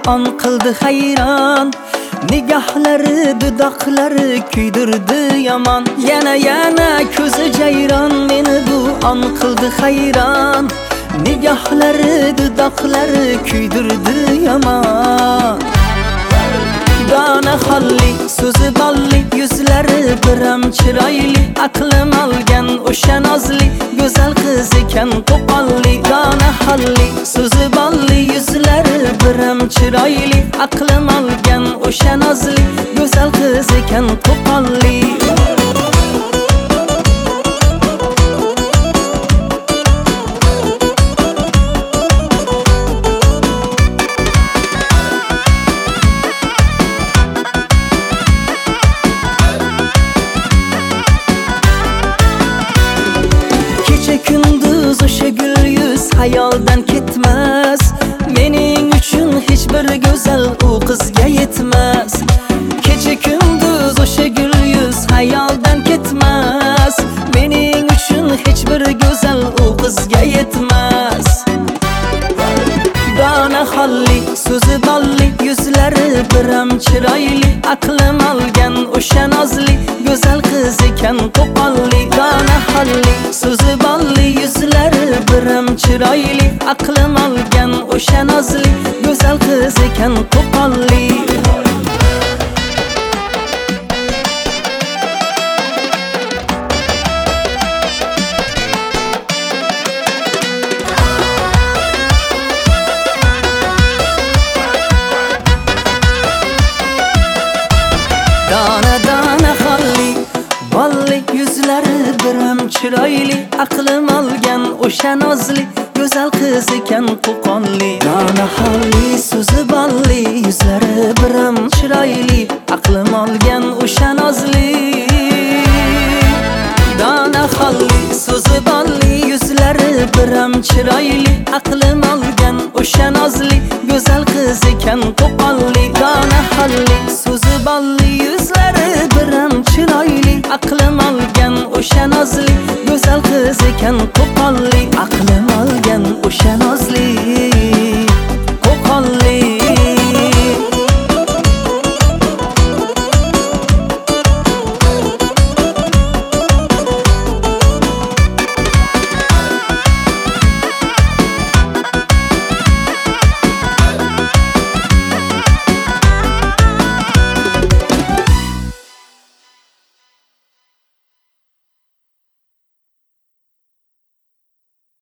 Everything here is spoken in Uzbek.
on qildi hayron. Nigohlari dudoqlari kuydirdi yomon. Yana ko'zi jayron meni bu on qildi hayron. Nigohlari dudoqlari kuydirdi yomon. Dona xolli, so'zi bolli, yuzlari biram chiroyli, aqlim olgan o'sha nozli, go'zal qiz ekan qo'polli. Dona xolli, so'zi bolli, yuzlari biram chiroyli, aqlim olgan o'sha nozli, go'zal qiz ekan qo'polli. Kunduz o'sha gul yuz hayoldan ketmas. Mening uchun hech bir go'zal u qizga yetmas. Kecha kunduz o'sha gul yuz hayoldan ketmas. Mening uchun hech bir go'zal u qizga yetmas. Dona xolli, so'zi bolli, yuzlari biram chiroyli, aqlim olgan o'sha nozli, go'zal qiz ekan qo'polli. Dona xolli, so'zi bolli, yuzlari biram chiroyli, aqlim olgan o'sha nozli, go'zal qiz ekan qo'polli. Dona xolli, bolli, yuzlari biram chiroyli, aqlim olgan o'sha nozli, go'zal qiz ekan qo'polli. Dona xolli, so'zi bolli, yuzlari biram chiroyli, aqlim olgan o'sha nozli. Dona xolli, so'zi bolli, yuzlari biram chiroyli, aqlim olgan o'sha nozli, go'zal qiz ekan qo'polli. Dona xolli, so'zi bolli, yuzlari biram chiroyli, aqlim olgan o'sha nozli, go'zal qiz ekan qo'polli. Aqlim olgan o'sha nozli, qo'polli.